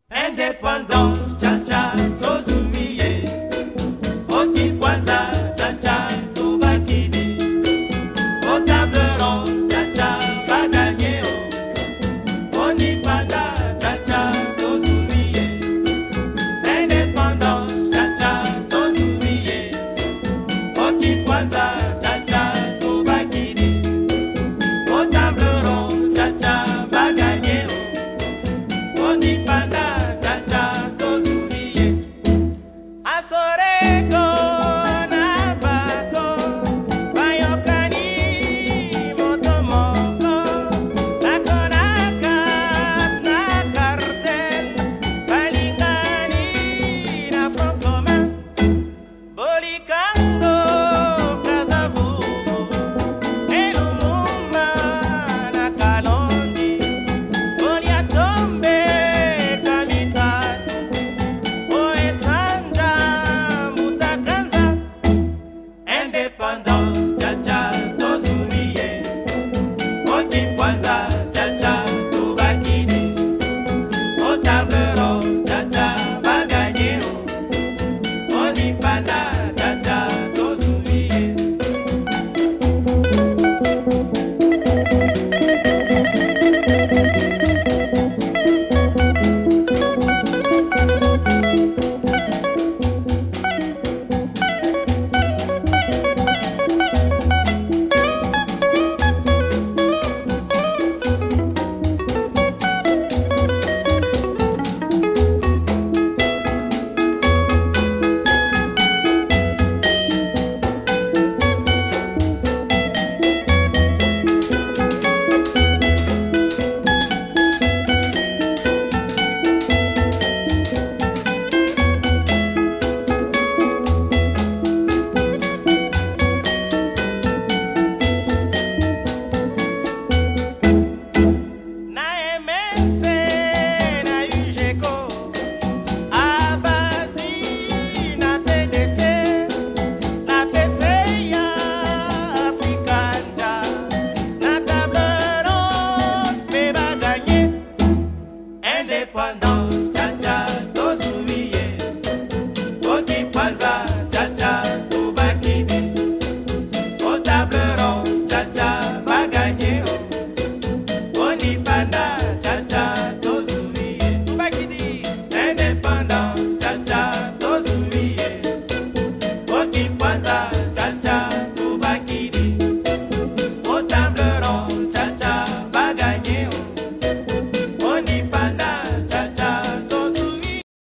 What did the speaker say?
Indépendance, cha-cha, tozumiye. Oti kwanza, cha-cha, tubakidi. Au table ronde, cha-cha, baganye. Oni panda, cha-cha, tozumiye. Indépendance, cha-cha, tozumiye. Oti kwanza, cha-cha, tubakidi. Au table ronde, cha-cha, baganye. Oni panda. Indépendance, cha-cha, tozumiye. Oti kwanza, cha-cha, tubakidi. Au table ronde, cha-cha, baganye. Oni panda, cha-cha, tozumiye. Indépendance.